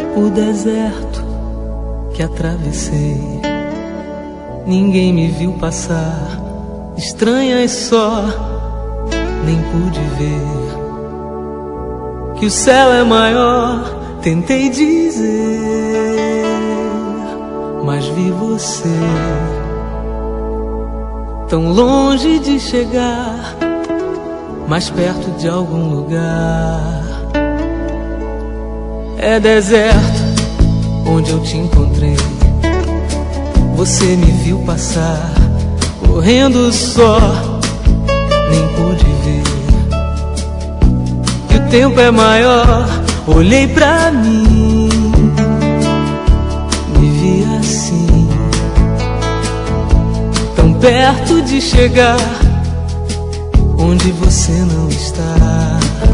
O deserto que atravessei, ninguém me viu passar, estranhas só, nem pude ver que o céu é maior. Tentei dizer, mas vi você tão longe de chegar, mais perto de algum lugar. É deserto onde eu te encontrei, você me viu passar, correndo só, nem pude ver que o tempo é maior. Olhei pra mim, me vi assim, tão perto de chegar onde você não está.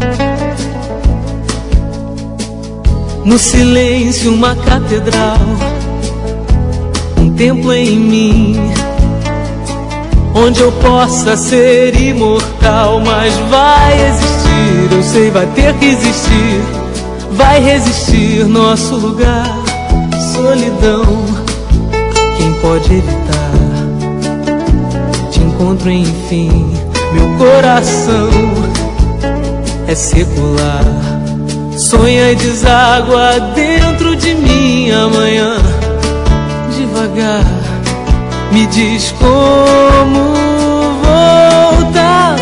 No silêncio uma catedral, um templo em mim, onde eu possa ser imortal. Mas vai existir, eu sei, vai ter que existir, vai resistir nosso lugar. Solidão, quem pode evitar? Te encontro enfim, meu coração é secular. Sonha e deságua dentro de mim amanhã. Devagar, me diz como voltar.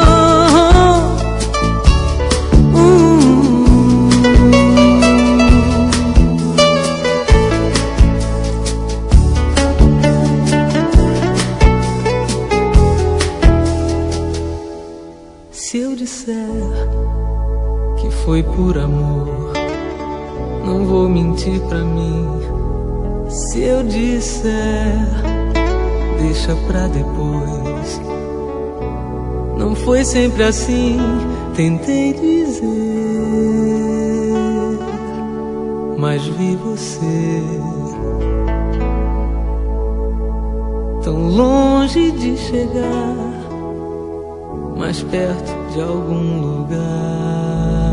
Se eu disser que foi por amor, não vou mentir pra mim. Se eu disser, deixa pra depois. Não foi sempre assim, tentei dizer, mas vi você tão longe de chegar, mais perto de algum lugar.